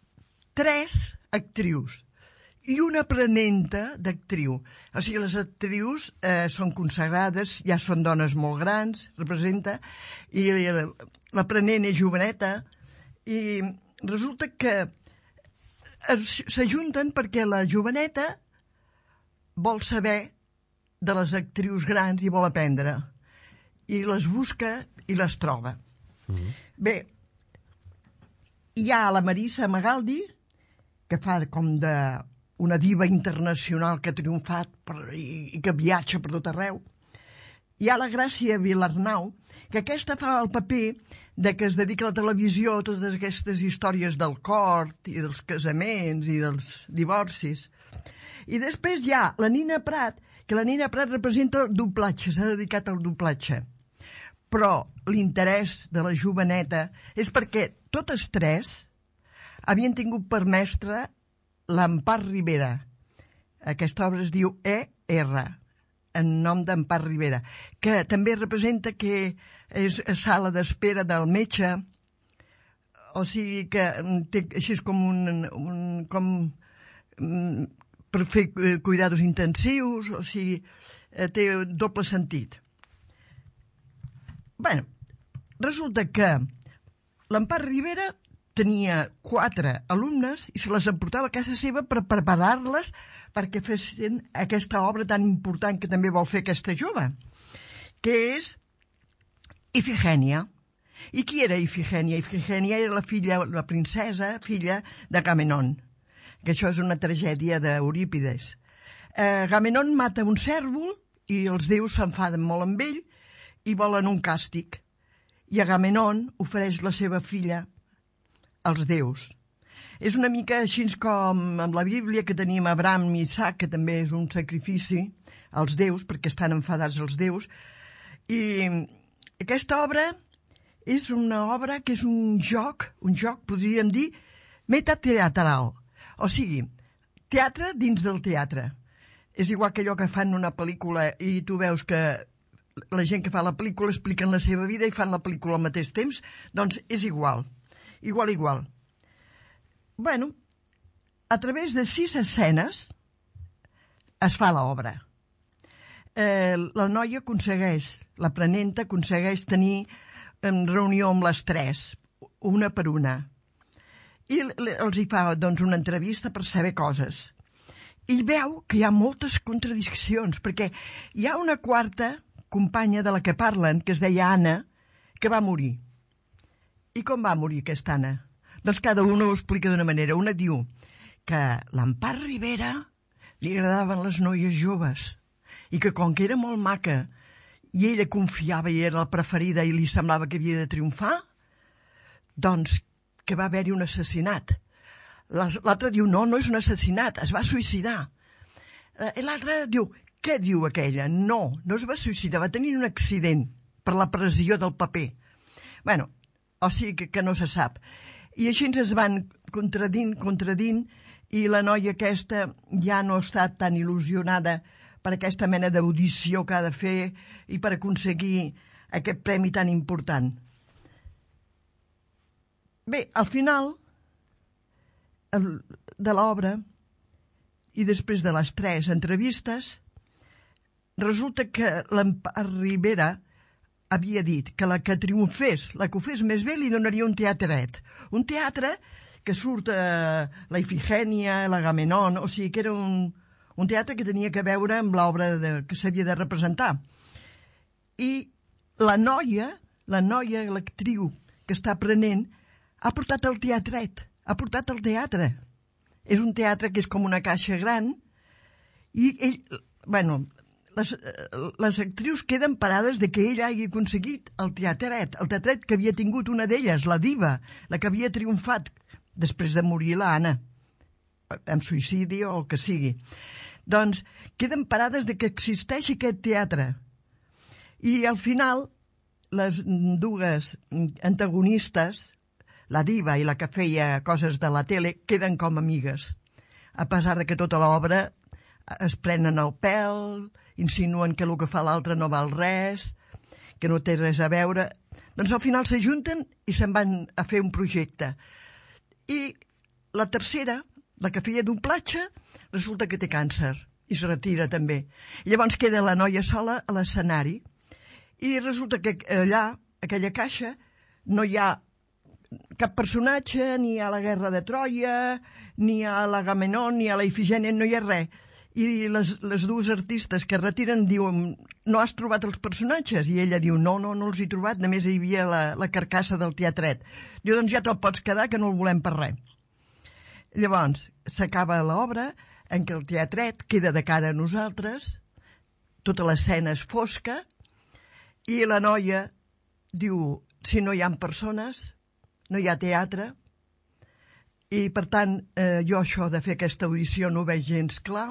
tres actrius i una aprenenta d'actriu. O sigui, les actrius eh, són consagrades, ja són dones molt grans, representa, i l'aprenent és joveneta, i resulta que es- s'ajunten perquè la joveneta vol saber de les actrius grans i vol aprendre. I les busca i les troba. Mhm. Bé, hi ha la Marisa Magaldi, que fa com de una diva internacional que ha triomfat per, i, i que viatja per tot arreu. Hi ha la Gràcia Vilarnau, que aquesta fa el paper de que es dedica a la televisió a totes aquestes històries del cort i dels casaments i dels divorcis. I després hi ha la Nina Prat, que la Nina Prat representa el doblatge, s'ha dedicat al doblatge. Però l'interès de la joveneta és perquè totes tres havien tingut per mestre l'Empar Rivera. Aquesta obra es diu E R, en nom d'Empar Rivera, que també representa que és sala d'espera del metge, o sigui que té així com un... un com, mm, per fer eh, cuidados intensius, o sigui, eh, té doble sentit. Bé, resulta que l'Empar Rivera tenia quatre alumnes i se les emportava a casa seva per preparar-les perquè fessin aquesta obra tan important que també vol fer aquesta jove, que és Ifigènia. I qui era Ifigènia? Ifigènia era la filla, la princesa, filla de Agamenon, que això és una tragèdia d'Eurípides. Eh, Agamenon mata un cèrvol i els déus s'enfaden molt amb ell i volen un càstig. I Agamenon ofereix la seva filla als déus. És una mica així com amb la Bíblia, que tenim Abraham i Isaac, que també és un sacrifici als déus, perquè estan enfadats els déus. I aquesta obra és una obra que és un joc, un joc, podríem dir, metateatral. O sigui, teatre dins del teatre. És igual que allò que fan una pel·lícula i tu veus que la gent que fa la pel·lícula expliquen la seva vida i fan la pel·lícula al mateix temps, doncs és igual. Igual, igual. Bueno, a través de sis escenes es fa l'obra. Eh, la noia aconsegueix, l'aprenenta aconsegueix tenir en reunió amb les tres, una per una. I els hi fa doncs, una entrevista per saber coses. I veu que hi ha moltes contradiccions, perquè hi ha una quarta companya de la que parlen, que es deia Anna, que va morir. I com va morir aquesta Anna? Doncs cada una ho explica d'una manera. Una diu que l'Empar Rivera li agradaven les noies joves i que com que era molt maca i ella confiava i era la preferida i li semblava que havia de triomfar, doncs que va haver-hi un assassinat. L'altra diu, no, no és un assassinat, es va suïcidar. I l'altra diu, què diu aquella? No, no es va suïcidar, va tenir un accident per la pressió del paper. Bueno, o sigui que, que no se sap. I així es van contradint, contradint, i la noia aquesta ja no està tan il·lusionada per aquesta mena d'audició que ha de fer i per aconseguir aquest premi tan important. Bé, al final el, de l'obra i després de les tres entrevistes, resulta que l'Empar Rivera havia dit que la que triomfés, la que ho fes més bé, li donaria un teatret. Un teatre que surt eh, la Ifigènia, l'Agamenon, o sigui que era un, un teatre que tenia que veure amb l'obra de, que s'havia de representar. I la noia, la noia, l'actriu que està aprenent, ha portat el teatret, ha portat el teatre. És un teatre que és com una caixa gran i ell, bueno, les, les actrius queden parades de que ell hagi aconseguit el teatret, el teatret que havia tingut una d'elles, la diva, la que havia triomfat després de morir l'Anna, amb suïcidi o el que sigui. Doncs queden parades de que existeix aquest teatre. I al final, les dues antagonistes, la diva i la que feia coses de la tele, queden com amigues. A pesar de que tota l'obra es prenen el pèl, insinuen que el que fa l'altre no val res, que no té res a veure. Doncs al final s'ajunten i se'n van a fer un projecte. I la tercera, la que feia doblatge, resulta que té càncer i es retira també. I llavors queda la noia sola a l'escenari i resulta que allà, aquella caixa, no hi ha cap personatge, ni a la guerra de Troia, ni a l'Agamenon, ni a la Ifigènia, no hi ha res. I les, les dues artistes que retiren diuen, no has trobat els personatges? I ella diu, no, no, no els he trobat, només hi havia la, la carcassa del teatret. Diu, doncs ja te'l pots quedar, que no el volem per res. Llavors, s'acaba l'obra en què el teatret queda de cara a nosaltres, tota l'escena és fosca, i la noia diu, si no hi ha persones, no hi ha teatre, i per tant eh, jo això de fer aquesta audició no ho veig gens clar.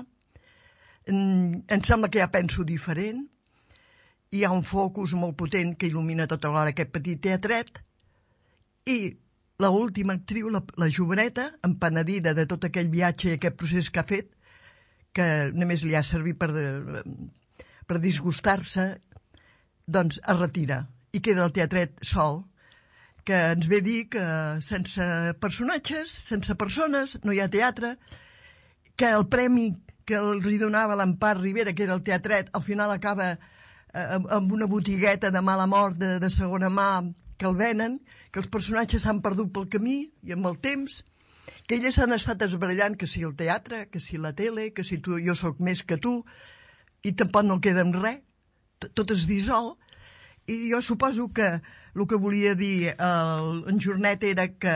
En, em sembla que ja penso diferent, hi ha un focus molt potent que il·lumina tota l'hora aquest petit teatret, i l'última actriu, la, la joveneta, empenedida de tot aquell viatge i aquest procés que ha fet, que només li ha servit per, per disgustar-se, doncs es retira i queda el teatret sol, que ens ve a dir que sense personatges, sense persones, no hi ha teatre, que el premi que els hi donava l'Empar Rivera, que era el teatret, al final acaba eh, amb una botigueta de mala mort de, de segona mà que el venen, que els personatges s'han perdut pel camí i amb el temps, que elles s'han estat esbarallant, que si el teatre, que si la tele, que si tu, jo sóc més que tu, i tampoc no queda en res, tot es dissol. I jo suposo que el que volia dir el, en Jornet era que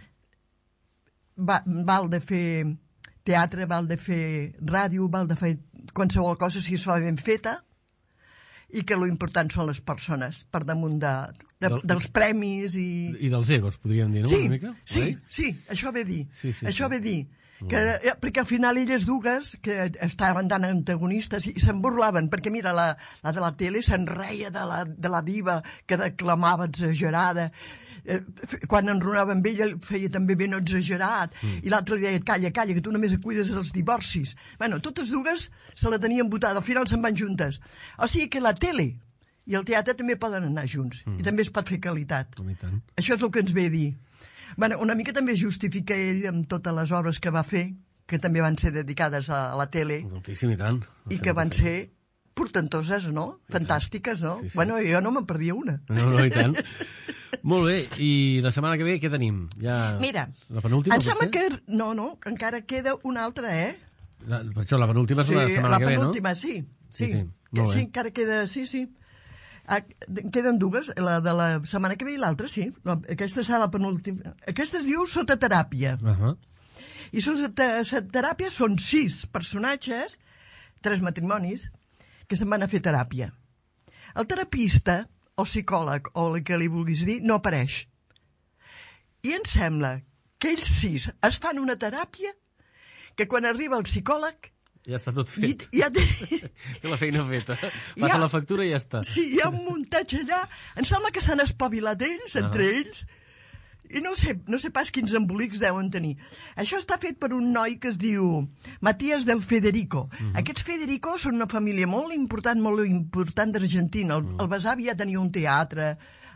va, val de fer teatre, val de fer ràdio, val de fer qualsevol cosa si es fa ben feta, i que l'important són les persones per damunt de, de, Del, dels premis i... I dels egos, podríem dir, no? Sí, una mica? sí, Oi? sí, això ve dir. Sí, sí, això sí. ve dir. Que, eh, perquè al final elles dues, que estaven tan antagonistes, i se'n burlaven, perquè mira, la, la de la tele se'n reia de la, de la diva que declamava exagerada, eh, quan enronava amb ella feia també ben exagerat, mm. i l'altre li deia, calla, calla, que tu només et cuides dels divorcis. Bueno, totes dues se la tenien votada, al final se'n van juntes. O sigui que la tele i el teatre també poden anar junts, mm. i també es pot fer qualitat. Això és el que ens ve a dir. Bueno, una mica també justifica ell amb totes les obres que va fer, que també van ser dedicades a la tele. Moltíssim, i tant. I que van ser portentoses, no? Fantàstiques, no? Sí, sí. Bueno, jo no me'n perdia una. No, no, i tant. Molt bé, i la setmana que ve què tenim? Ja... Mira, la penúltima, em sembla que... No, no, que encara queda una altra, eh? La, per això, la penúltima és sí, la setmana que ve, no? La penúltima, sí. Sí, sí, sí. Que, sí, encara queda... Sí, sí. Ah, queden dues, la de la setmana que ve i l'altra, sí. Aquesta serà la penúltima. Aquesta es diu Sota teràpia. Uh -huh. I sota teràpia són sis personatges, tres matrimonis, que se'n van a fer teràpia. El terapista, o psicòleg, o el que li vulguis dir, no apareix. I em sembla que ells sis es fan una teràpia que quan arriba el psicòleg ja està tot fet. I, ja té... la feina feta. Passa ha, la factura i ja està. Sí, hi ha un muntatge allà. Em sembla que s'han espavilat ells, entre uh -huh. ells, i no sé, no sé pas quins embolics deuen tenir. Això està fet per un noi que es diu Matías del Federico. Uh -huh. Aquests Federico són una família molt important, molt important d'Argentina. El, uh -huh. el besavi ja tenia un teatre,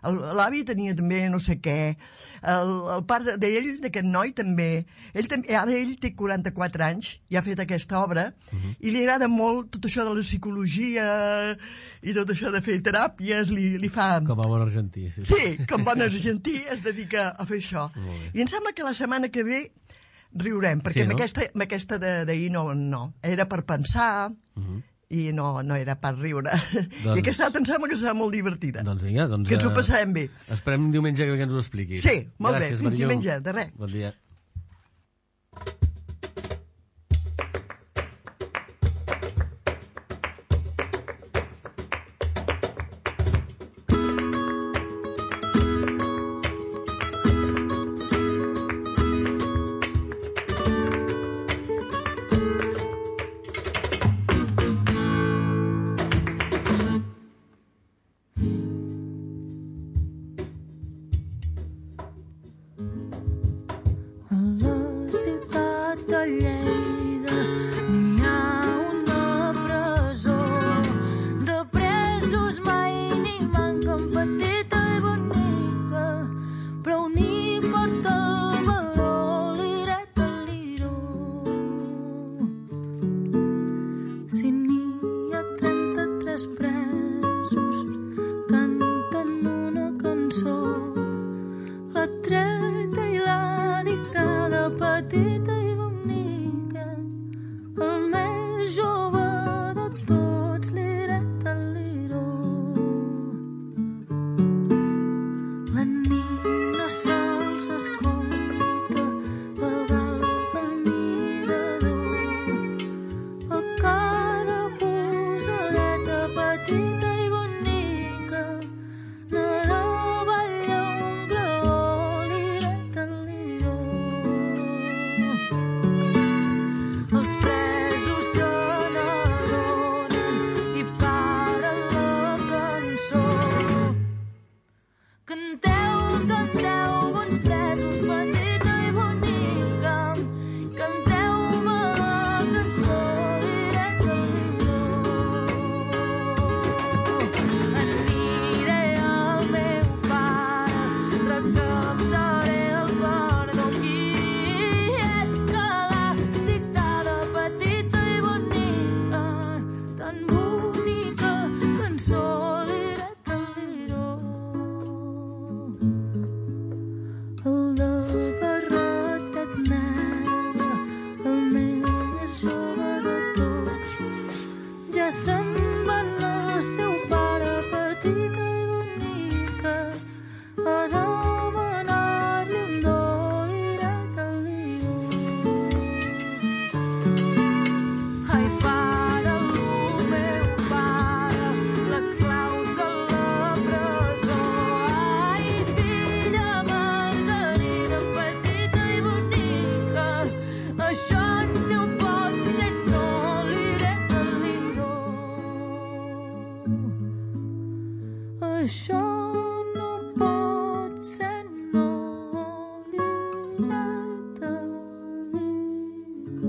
El- L'avi tenia també no sé què. El, el pare d'ell, d'aquest noi, també. Ell, tam- ara ell té quaranta-quatre anys i ha fet aquesta obra i li agrada molt tot això de la psicologia i tot això de fer teràpies, li, li fa... Com a bon argentí, sí. Sí, com bon argentí es dedica a fer això. Molt bé. I em sembla que la setmana que ve riurem, perquè Sí, amb no? aquesta, amb aquesta de- d'ahir no, no. Era per pensar i no, no era per riure. Doncs- I aquesta altra em sembla que serà molt divertida. Doncs vinga, doncs... que ens ho eh, passarem bé. Esperem diumenge que ens ho expliquis. Sí, molt bé. Gràcies, Fins Marillo. diumenge. De res. Bon dia. A la ciutat de Lleida n'hi ha una presó. De presos mai n'hi manquen, petita i bonica, però n'hi porta el baró, l'ireta liró. Si n'hi ha trenta-tres presos, canten una cançó. La treta i la dictada, petita i bonica, el més jove de tots, l'ireta liró. La nina se'ls escolta a dalt del mirador. A cada posadeta, petita i bonica, nadava allà un graó, l'ireta liró. Els presos se n'adonen i paren la cançó. Canteu, canteu, bons presos, petita i bonica, canteu-me la cançó, l'ireta liró. Aniré al meu pare, recaptaré el perdó. Qui és que l'ha dictada, petita i bonica, tan bonica cançó, l'ireta liró. El de barretet negre, el més jove de tots, ja se'n van al seu pare, petita i bonica, a demanar-li un do, l'ireta liró. Ai, pare, el meu pare, les claus de la presó. Ai, filla Margarida, petita i bonica, això no pot ser, no, l'ireta liró. Això no pot ser, no, l'ireta liró.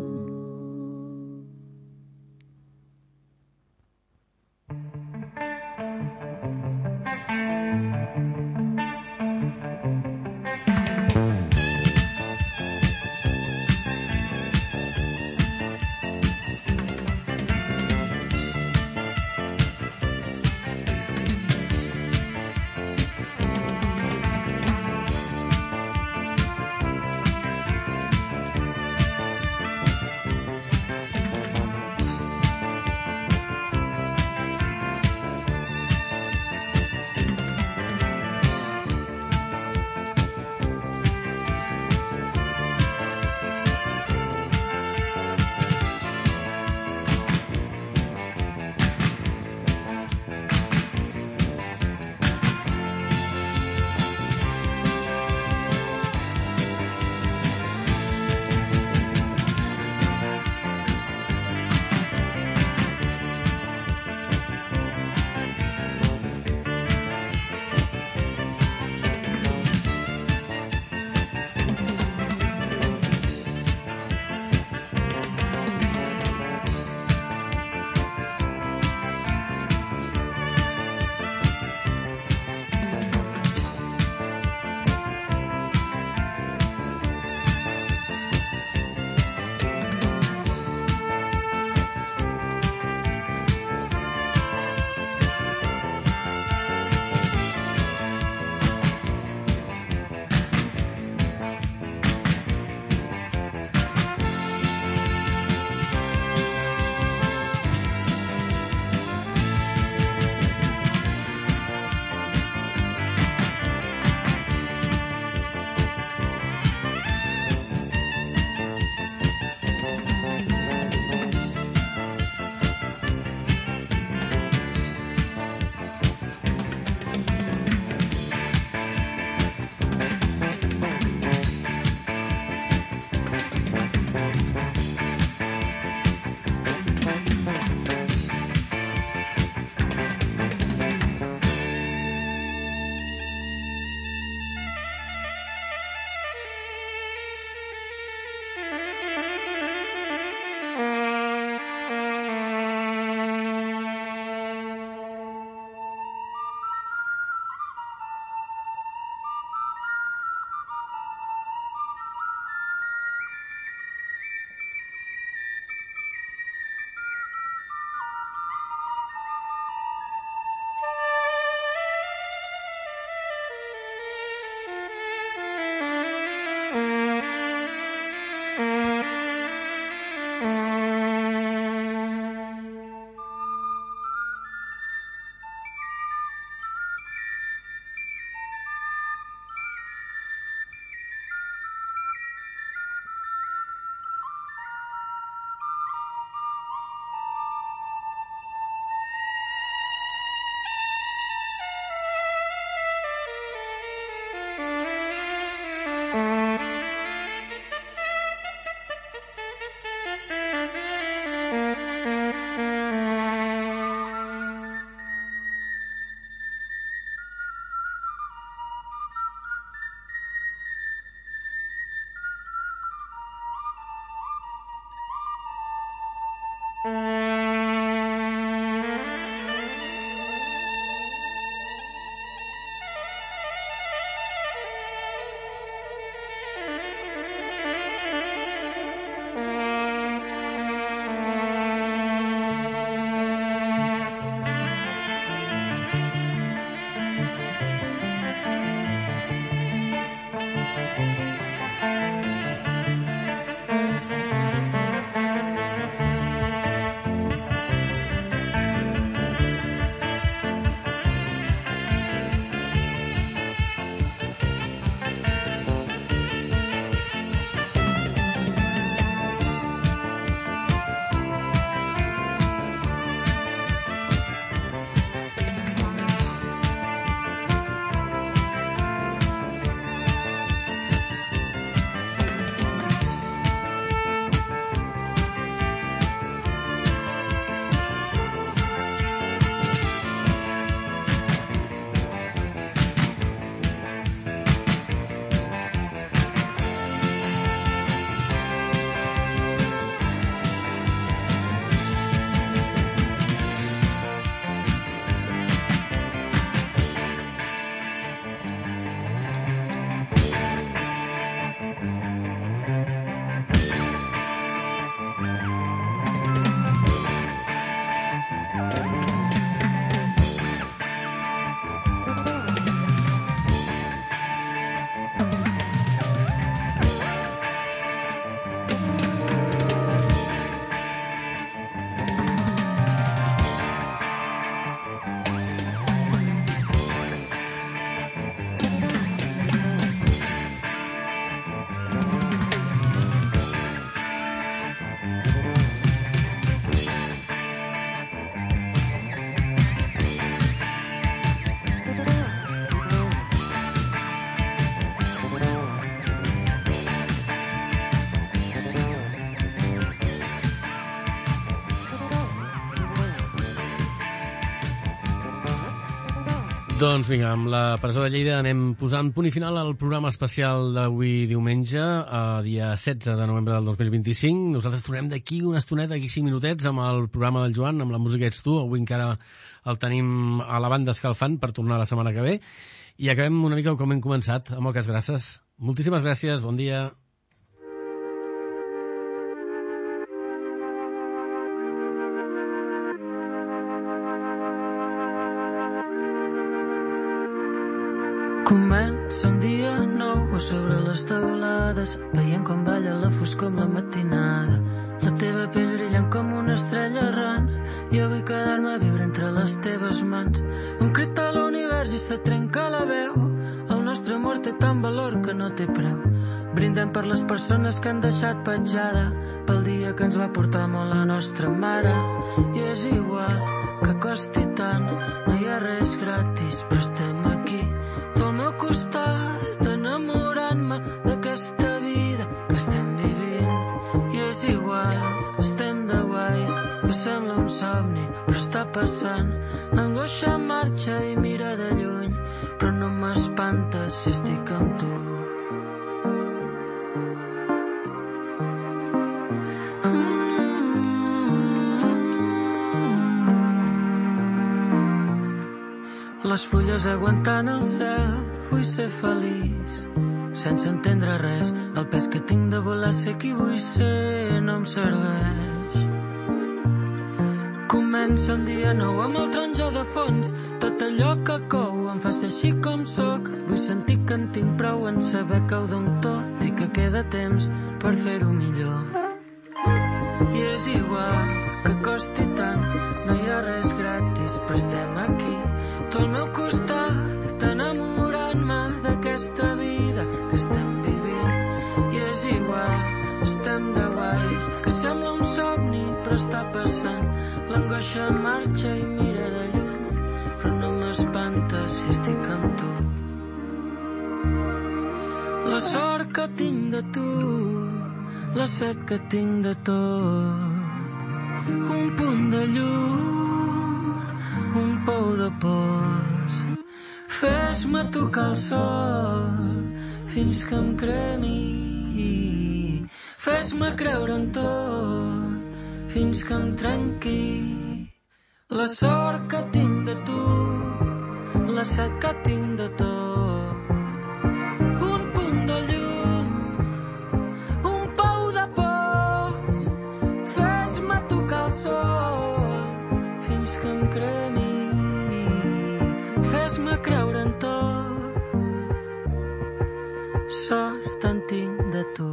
Doncs vinga, amb la presó de Lleida anem posant punt i final al programa especial d'avui diumenge, a dia setze de novembre del dos mil vint-i-cinc. Nosaltres tornem d'aquí una estoneta, d'aquí cinc minutets, amb el programa del Joan, amb la música Ets tu. Avui encara el tenim a la banda escalfant per tornar la setmana que ve. I acabem una mica com hem començat, amb moltes gràcies. Moltíssimes gràcies, bon dia. Comença un dia nou a sobre les teulades, veient com balla la foscor amb la matinada. La teva pell brillant com una estrella errant, i jo vull quedar-me a viure entre les teves mans. Un crit a l'univers i se trenca la veu, el nostre amor té tant valor que no té preu. Brindem per les persones que han deixat petjada, pel dia que ens va portar molt la nostra mare. I és igual que costi tant, no hi ha res gratis, però estem aquí al meu costat, enamorant-me d'aquesta vida que estem vivint. I és igual, estem de guais, que sembla un somni, però està passant. L'angoixa marxa i mira de lluny, però no m'espanta si estic amb tu. Les fulles aguantant el cel, vull ser feliç, sense entendre res. El pes que tinc de volar ser qui vull ser no em serveix. Comença un dia nou amb el taronja de fons, tot allò que cou em fa ser així com sóc. Vull sentir que en tinc prou en saber que ho dono tot i que queda temps per fer-ho millor. I és igual que costi tant, no hi ha res gratis, però estem aquí tu al meu costat, enamorant-me d'aquesta vida que estem vivint. I és igual, estem de guais, que sembla un somni però està passant. L'angoixa marxa i mira de lluny, però no m'espanta si estic amb tu. La sort que tinc de tu, la set que tinc de tot, un punt de llum, un pou de pols. Fes-me tocar el sol fins que em cremi, fes-me creure en tot fins que em trenqui la sort que tinc de tu, la set que tinc de tot. Un punt de llum, un pou de pols, fes-me tocar el sol fins que em cremi, fes-me creure en tot, sort en tinc de tu.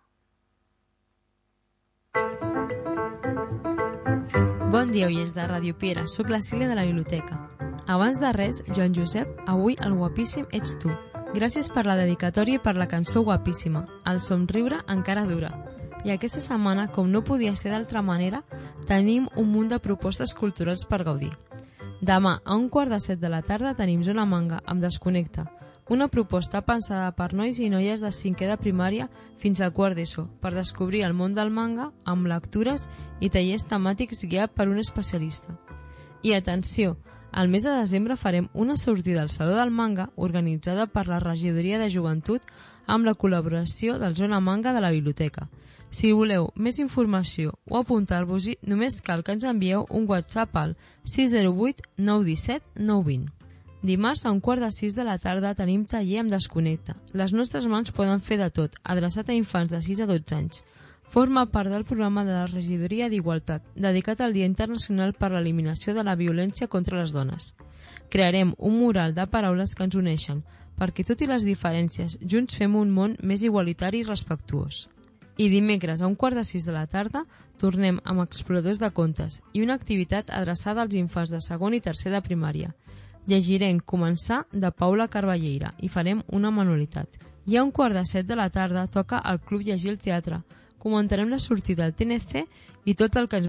Bon dia, oients de Ràdio Piera. Soc la Sílvia de la Biblioteca. Abans de res, Joan Josep, avui el guapíssim ets tu. Gràcies per la dedicatòria i per la cançó guapíssima. El somriure encara dura. I aquesta setmana, com no podia ser d'altra manera, tenim un munt de propostes culturals per gaudir. Demà, a un quart de set de la tarda, tenim Zona Manga amb Desconnecta, una proposta pensada per nois i noies de cinquè de primària fins a quart d'ESO per descobrir el món del manga amb lectures i tallers temàtics guiat per un especialista. I atenció, al mes de desembre farem una sortida al Saló del Manga organitzada per la Regidoria de Joventut amb la col·laboració del Zona Manga de la Biblioteca. Si voleu més informació o apuntar-vos-hi, només cal que ens envieu un WhatsApp al sis zero vuit nou un set nou dos zero. Dimarts, a un quart de sis de la tarda, tenim taller amb Desconnecta. Les nostres mans poden fer de tot, adreçat a infants de sis a dotze anys. Forma part del programa de la Regidoria d'Igualtat, dedicat al Dia Internacional per l'Eliminació de la Violència contra les Dones. Crearem un mural de paraules que ens uneixen, perquè tot i les diferències, junts fem un món més igualitari i respectuós. I dimecres, a un quart de sis de la tarda, tornem amb exploradors de contes i una activitat adreçada als infants de segon i tercer de primària. Llegirem Començar de Paula Carballeira i farem una manualitat. I a un quart de set de la tarda toca al Club Llegir el Teatre. Comentarem la sortida al T N C i tot el que ens